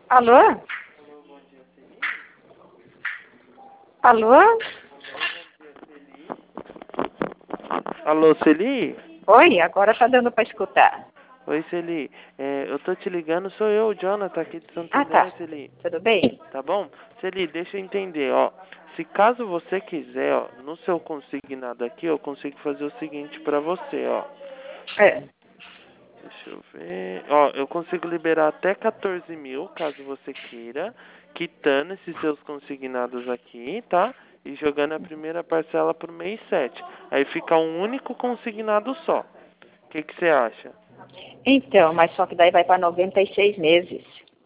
Alô? Alô? Alô, Celi? Oi, agora tá dando pra escutar. Oi, Celi. Eu tô te ligando, sou eu, o Jonathan, aqui de Santo Ah, André, tá. Celi. Tudo bem? Tá bom? Celi, deixa eu entender, ó. Se caso você quiser, ó, no seu consignado aqui, eu consigo fazer o seguinte pra você, ó. É. Deixa eu ver. Ó, eu consigo liberar até 14 mil, caso você queira, quitando esses seus consignados aqui, tá? E jogando a primeira parcela pro mês 7. Aí fica um único consignado só. O que você acha? Então, mas só que daí vai para 96 meses.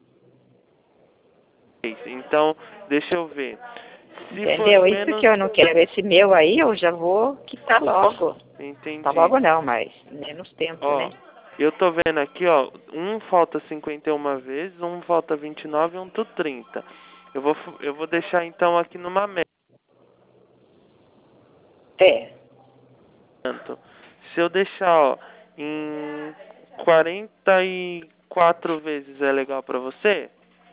Então, deixa eu ver. Se for Entendeu? Isso menos... que eu não quero. Esse meu aí eu já vou quitar logo. Entendi. Tá logo não, mas menos tempo, Ó, né? eu tô vendo aqui, ó, um falta 51 vezes, um falta 29 e um do 30. Eu vou deixar então aqui numa média. É. Se eu deixar, ó, em 44 vezes é legal pra você?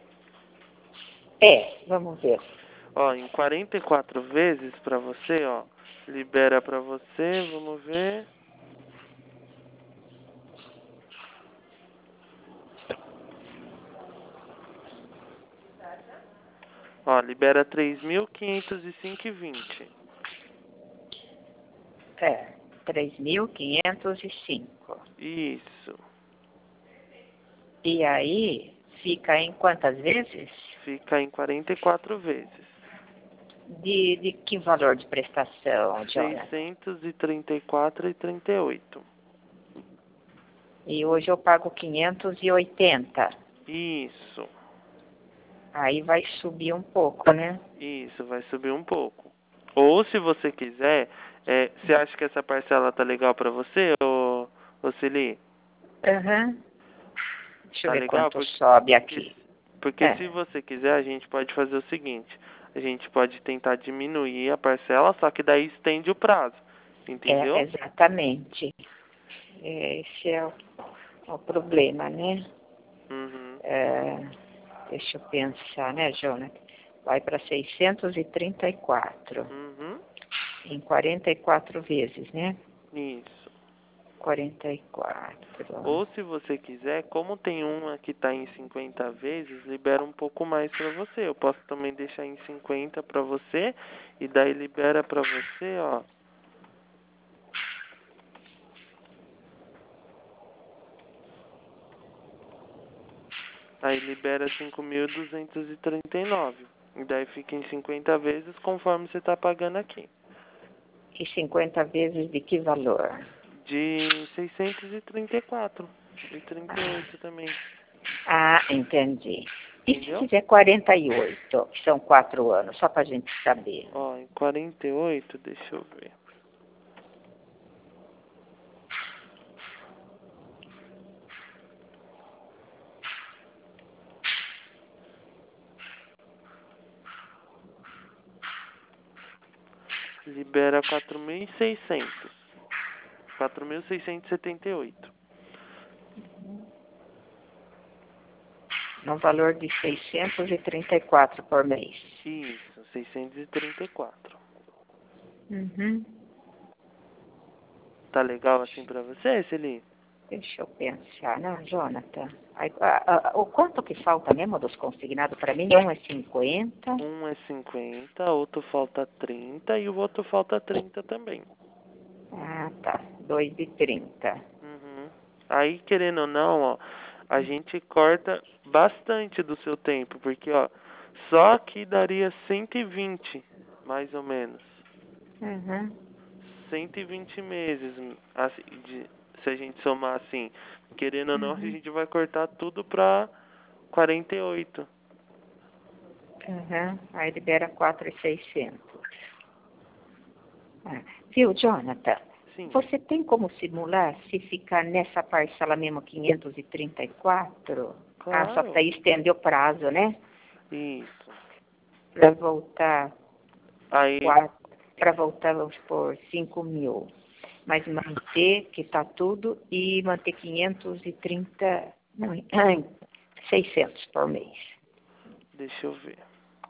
É, vamos ver. Ó, em 44 vezes pra você, ó, libera pra você, vamos ver. Ó, libera 3.505,20. É. 3.505. Isso. E aí, fica em quantas vezes? Fica em 44 vezes. De que valor de prestação, Jonathan? 634,38. E hoje eu pago 580. Isso. Aí vai subir um pouco, né? Isso, vai subir um pouco. Ou se você quiser, você acha que essa parcela tá legal pra você, ô Celi? Aham. Deixa eu Tá ver legal? quanto sobe aqui. Porque É, se você quiser, a gente pode fazer o seguinte. A gente pode tentar diminuir a parcela, só que daí estende o prazo. Entendeu? exatamente. Esse é o problema, né? Uhum. É, deixa eu pensar, né, Jonathan? Vai para 634 Uhum. em 44 vezes, né? Isso. 44. Ou se você quiser, como tem uma que está em 50 vezes, libera um pouco mais para você. Eu posso também deixar em 50 para você e daí libera para você, ó. Aí libera 5.239. E daí fica em 50 vezes conforme você está pagando aqui. E 50 vezes de que valor? De 634 e 38 também. Ah, entendi. E se Entendeu? fizer 48, que são 4 anos, só para a gente saber? Ó, em 48, deixa eu ver. Libera 4.600. 4.678. No valor de 634 por mês. Isso, 634. Uhum. Tá legal assim pra você, Celi? Deixa eu pensar, não, Jonathan? O quanto que falta mesmo dos consignados para mim? Um é 50. Um é 50, outro falta 30 e o outro falta 30 também. Ah, tá. 2 de 30. Uhum. Aí, querendo ou não, ó, a gente corta bastante do seu tempo, porque, ó, só que daria 120, mais ou menos. Uhum. 120 meses, assim, se a gente somar assim. Querendo ou não, a Uhum. gente vai cortar tudo pra 48. Uhum. Aí libera 4.600. Ah. Viu, Jonathan? Sim, Você tem como simular se ficar nessa parcela mesmo 534? Ah, só que claro. daí estendeu o prazo, né? Isso. Para voltar Aí, para voltar, vamos por 5 mil. Mas manter, que está tudo, e manter 530, não, 600 por mês. Deixa eu ver.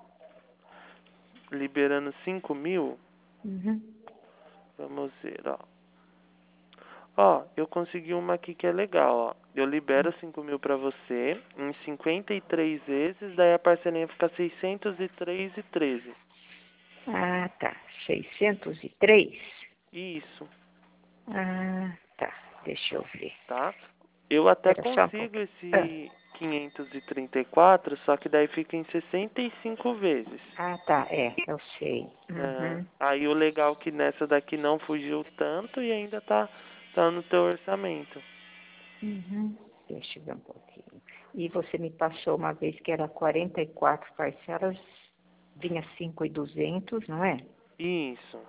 Liberando 5.000, Uhum. vamos ver, ó. Ó, eu consegui uma aqui que é legal, ó. Eu libero 5.000 pra você em 53 vezes, daí a parcelinha fica 603,13. Ah, tá. 603. Isso, Ah, tá. Deixa eu ver. tá? Eu até Espera só um consigo pouquinho. Ah, esse 534, só que daí fica em 65 vezes. tá. Eu sei. É, Uhum. aí o legal é que nessa daqui não fugiu tanto e ainda tá no teu orçamento. Uhum. Deixa eu ver um pouquinho. E você me passou uma vez que era 44 parcelas, vinha 5.200, não é? Isso,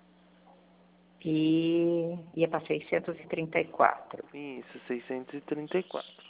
E ia para 634. isso, 634.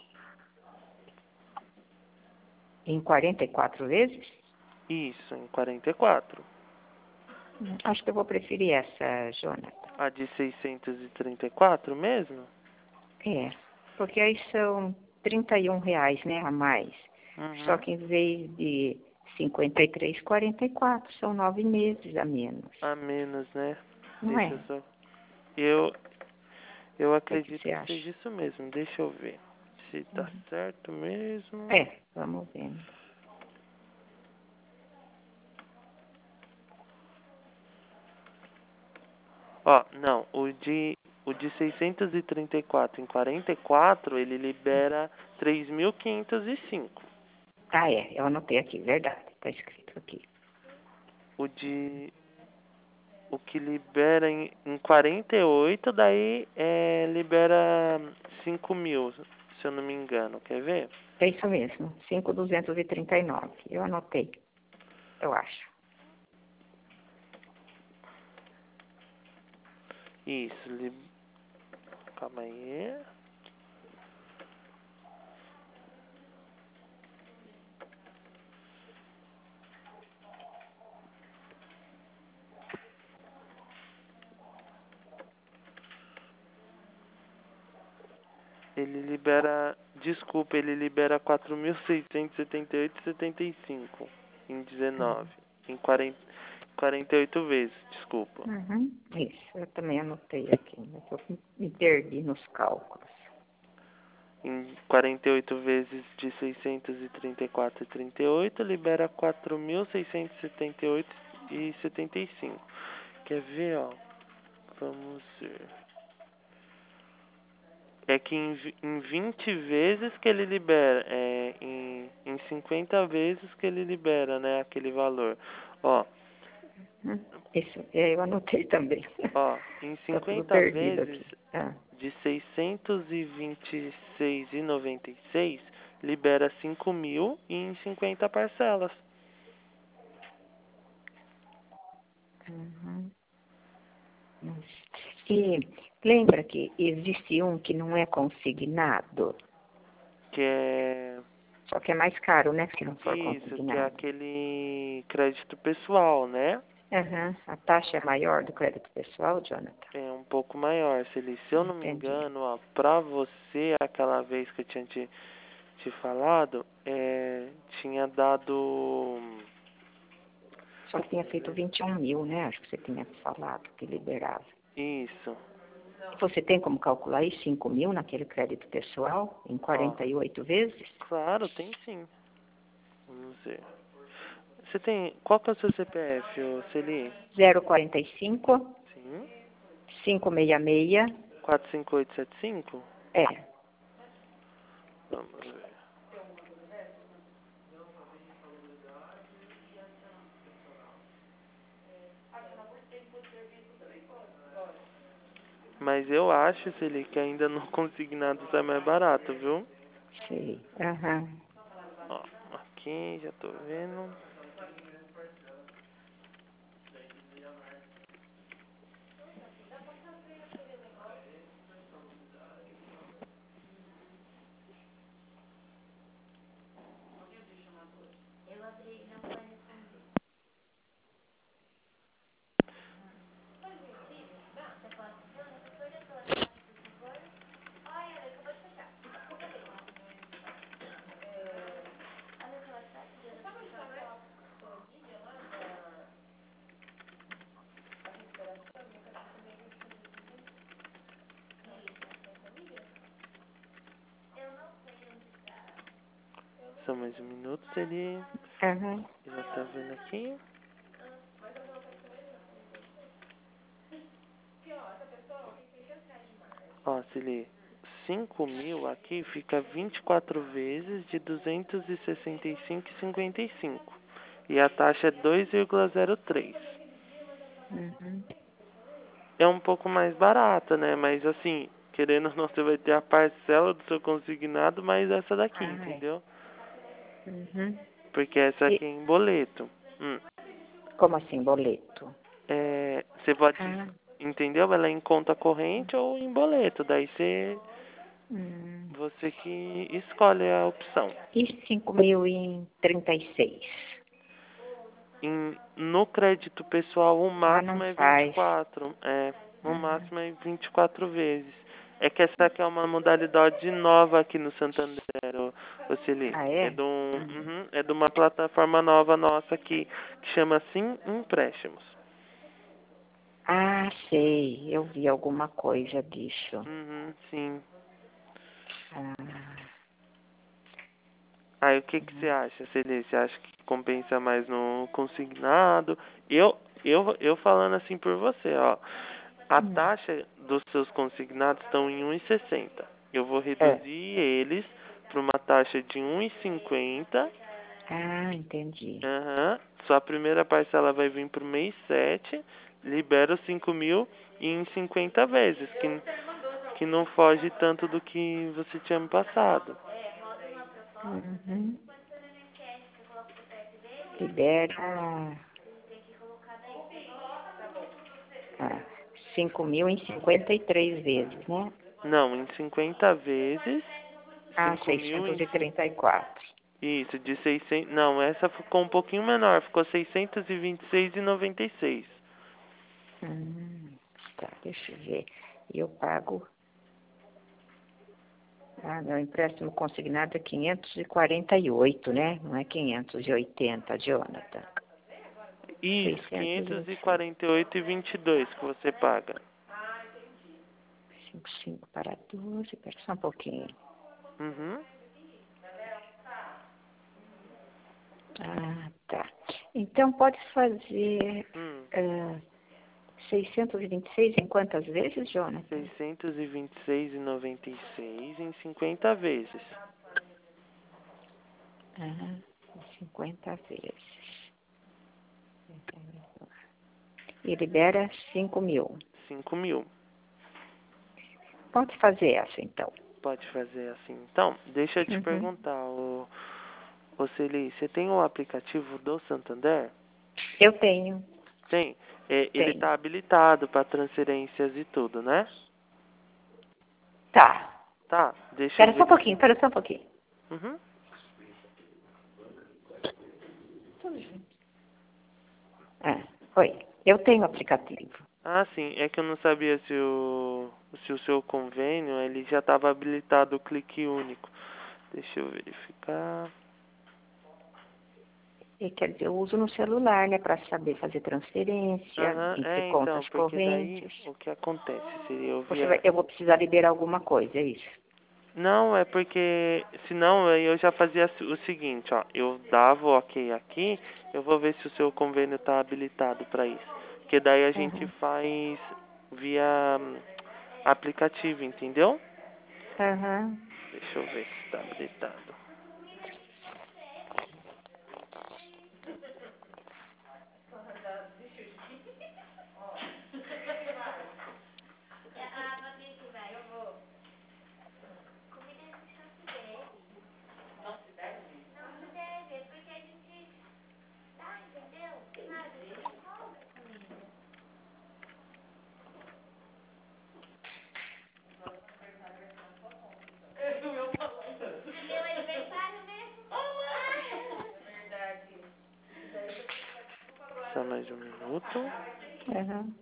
Em 44 vezes? Isso, em 44. Acho que eu vou preferir essa, Jonathan. A de 634 mesmo? É, porque aí são R$ 31, né, a mais. Só Uhum. que em vez de 53, 44, são 9 meses a menos. A menos, né? Não Deixa é? eu só. Eu, eu O que acredito você que seja acha? isso mesmo. Deixa eu ver se tá Uhum. certo mesmo. Vamos vendo. Ó, não, o de 634 em 44, ele libera 3.505. Eu anotei aqui, verdade, está escrito aqui. O de o que libera em 48, daí libera 5.000, se eu não me engano. Quer ver? É isso mesmo, 5.239. Eu anotei, eu acho. Isso, calma aí. Ele libera, desculpa, ele libera 4.678,75 em 19, em 48 vezes, desculpa. Uhum. Isso, eu também anotei aqui, mas eu me perdi nos cálculos. Em 48 vezes de 634,38 libera 4.678,75. Quer ver, ó? Vamos ver. É que em 20 vezes que ele libera, em 50 vezes que ele libera, né, aquele valor. Ó, Isso, eu anotei também. em Tá tudo 50 perdido vezes aqui. Ah, de 626,96 libera 5.000 em 50 parcelas. uhum. E lembra que existe um que não é consignado, Que é só que é mais caro, né, se não for isso, que é consignado. aquele crédito pessoal, né? Uhum. A taxa é maior do crédito pessoal, Jonathan? É um pouco maior. Se eu não me Entendi. engano, ó, pra você, aquela vez que eu tinha te falado, tinha dado. Só que tinha feito 21 mil, né? Acho que você tinha falado que liberava. Isso, Você tem como calcular aí 5 mil naquele crédito pessoal em ó. 48 vezes? Claro, tem sim. Vamos ver. Você tem. Qual que é o seu CPF, ô Celi? 045 Sim. 566. 45875. É. Vamos ver. Mas eu acho, Celi, que ainda no consignado sai mais barato, viu? Sei. Aham. Ó, aqui, já tô vendo. Só mais um minuto, ele Aham. já tá vendo aqui. Ó, se ele 5.000 aqui fica 24 vezes de 265,55. E a taxa é 2,03. Uhum. É um pouco mais barata, né? Mas assim, querendo ou não, você vai ter a parcela do seu consignado, mais essa daqui, Ah, é. entendeu? Uhum. Porque essa E aqui é em boleto. como assim, boleto? Você pode, Ah, entendeu? Ela é em conta corrente ou em boleto. Daí hum. você que escolhe a opção. E 5.036? No crédito pessoal, o Ah, não máximo é faz. 24. O Ah, máximo é 24 vezes. É que essa aqui é uma modalidade nova aqui no Santander, ô Celi. ah É é? Hum. é de uma plataforma nova nossa aqui, que chama Sim Empréstimos. Ah, sei. Eu vi alguma coisa disso. Sim. Ah, Aí o que você acha, Celi? Você acha que compensa mais no consignado? Eu falando assim por você, ó. A hum. taxa dos seus consignados estão em 1,60. Eu vou É. reduzir eles para uma taxa de 1,50. Ah, entendi. Aham. Sua primeira parcela vai vir para o mês 7. Libera os 5.000 em 50 vezes, que não foge tanto do que você tinha me passado. Uhum. Libera 5.000 em 53 vezes, né? Não, em 50 vezes, Ah, 5.000 seiscentos em e trinta e quatro. isso, de 600. Não, essa ficou um pouquinho menor, ficou 626,96. Tá, deixa eu ver. Eu pago. Ah, meu empréstimo consignado é 548, né? Não é 580, Jonathan. Isso, 626. 548,22 que você paga. 5 para 12, espera só um pouquinho. Uhum. Ah, tá. Então, pode fazer Hum. 626 em quantas vezes, Jonathan? 626,96 em 50 vezes. Ah, 50 vezes. E libera 5.000. 5.000. Pode fazer essa, então. Pode fazer assim. Então, deixa eu te Uhum. perguntar, ô Celi, você tem o aplicativo do Santander? Eu tenho. Tem. Ele Tenho. está habilitado para transferências e tudo, né? Tá. Tá, deixa eu Espera só um pouquinho, verificar. espera só um pouquinho. Uhum. Ah, oi. Eu tenho aplicativo. Ah, sim. É que eu não sabia se o seu convênio ele já estava habilitado o clique único. Deixa eu verificar. E, quer dizer, eu uso no celular, né, para saber fazer transferência Aham, entre então, contas porque daí correntes. o que acontece? Se eu Você vai, vier. eu vou precisar liberar alguma coisa, é isso? Não, é porque senão eu já fazia o seguinte, ó. Eu dava o ok aqui, eu vou ver se o seu convênio está habilitado para isso. Porque daí a gente Aham. faz via aplicativo, entendeu? Aham. Deixa eu ver se está habilitado. Só mais um minuto. Aham.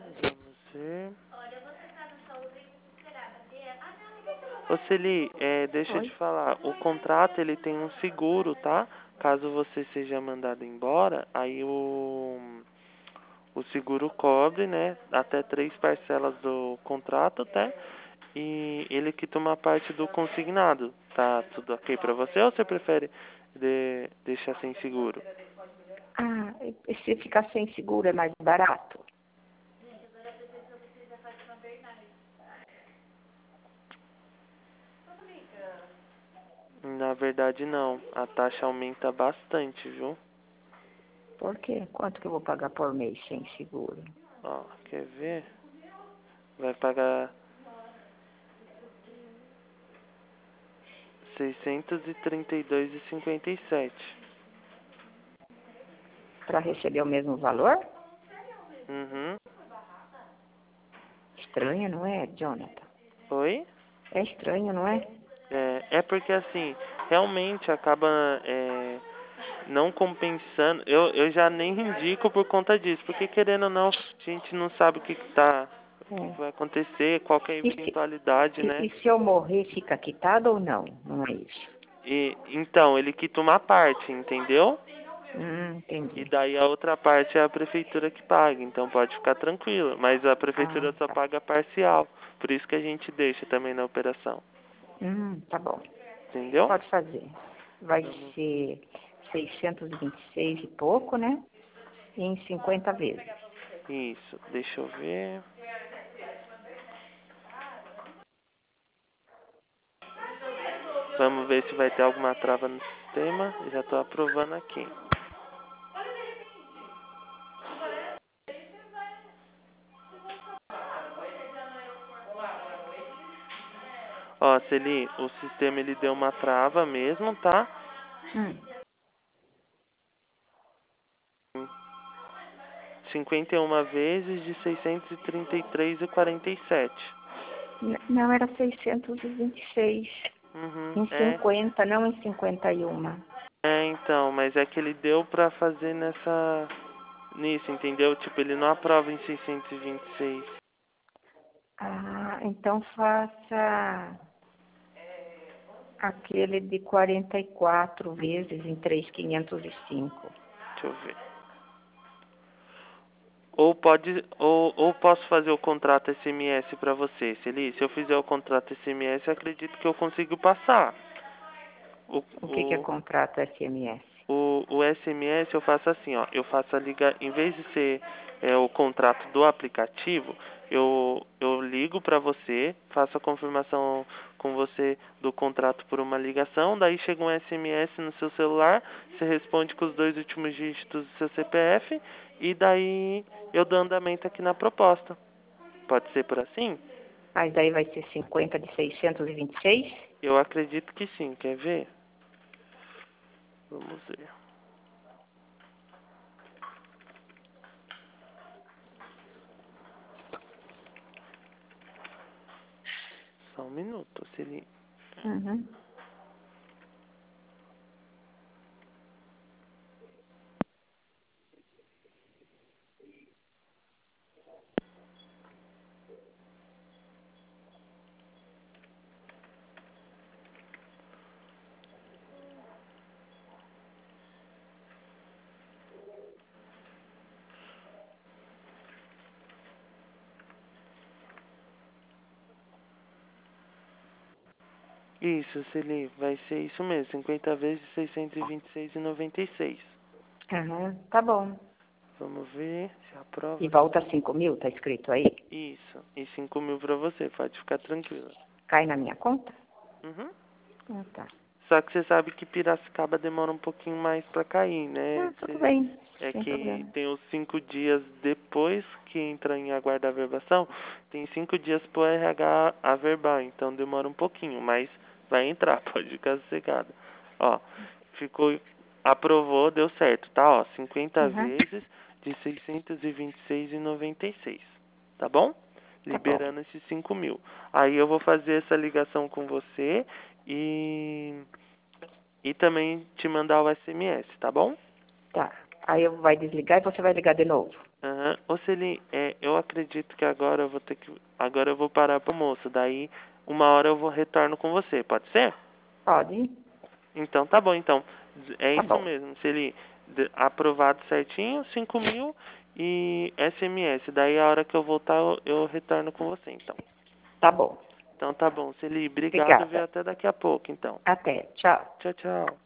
Vamos ver. Ô Celi, deixa eu Oi? te falar, o contrato ele tem um seguro, tá? Caso você seja mandado embora, aí o seguro cobre, né? Até 3 parcelas do contrato, tá? E ele quita uma parte do consignado. Tá tudo ok pra você ou você prefere deixar sem seguro? Ah, e se ficar sem seguro é mais barato? Na verdade não, a taxa aumenta bastante, viu? Por quê? Quanto que eu vou pagar por mês sem seguro? Ó, quer ver? Vai pagar 632,57. Para receber o mesmo valor? Uhum. Estranho, não é, Jonathan? Oi? É estranho, não é? É porque assim, realmente acaba não compensando. Eu já nem indico por conta disso, porque querendo ou não, a gente não sabe o que É. que vai acontecer, qual que é a E se, eventualidade, né? e se eu morrer, fica quitado ou não? Não é isso. E então, ele quita uma parte, entendeu? E Entendi. daí a outra parte é a prefeitura que paga, então pode ficar tranquilo, mas a Ah, prefeitura só tá. paga parcial. Por isso que a gente deixa também na operação. Tá bom. Entendeu? Pode fazer. Vai Vamos. ser 626 e pouco, né? Em 50 vezes. Isso, deixa eu ver. Vamos ver se vai ter alguma trava no sistema. Eu já estou aprovando aqui. Ó, Celi, o sistema ele deu uma trava mesmo, tá? Hum. 51 vezes de 633,47. Não, era 626. Uhum, Em 50, não em 51. então, mas é que ele deu pra fazer nisso, entendeu? Tipo, ele não aprova em 626. Ah, então faça aquele de 44 vezes em 3.505. Deixa eu ver. Ou posso fazer o contrato SMS pra você, Celi. Se eu fizer o contrato SMS, eu acredito que eu consigo passar. O, O que é o, contrato SMS? o SMS eu faço assim, ó. Eu faço em vez de ser o contrato do aplicativo, eu ligo para você, faço a confirmação com você do contrato por uma ligação, daí chega um SMS no seu celular, você responde com os 2 últimos dígitos do seu CPF e daí eu dou andamento aqui na proposta. Pode ser por assim? Mas daí vai ser 50 de 626? Eu acredito que sim. Quer ver? Vamos ver. Só um minuto, se ele... Uhum. Isso, Celi, vai ser isso mesmo, 50 vezes 626,96. Aham, tá bom. Vamos ver se aprova E aqui. volta 5.000, tá escrito aí? Isso, e 5.000 pra você, pode ficar tranquila. Cai na minha conta? Uhum. Tá. Só que você sabe que Piracicaba demora um pouquinho mais pra cair, né? Tudo bem, É sem que problema. tem os 5 dias depois que entra em aguarda averbação, tem 5 dias pro RH averbar, então demora um pouquinho, mas vai entrar, pode ficar sossegado. Ó, ficou, aprovou, deu certo, tá? Ó, 50 Uhum, vezes de 626,96, tá bom? tá bom. Liberando esses 5.000. Aí eu vou fazer essa ligação com você e também te mandar o SMS, tá bom? Tá. Aí eu vai desligar e você vai ligar de novo. Aham. Ô Celi, eu acredito que agora eu vou ter que. Agora eu vou parar pro almoço. Daí, 1 hora eu vou retorno com você, pode ser? Pode? Então tá bom, então. É Tá isso bom. mesmo, Celi. Aprovado certinho, 5.000 e SMS. Daí a hora que eu voltar eu retorno com você, então. Tá bom. Então tá bom, Celi. Obrigado, viu? Obrigada. Até daqui a pouco, então. Até. Tchau. Tchau, tchau.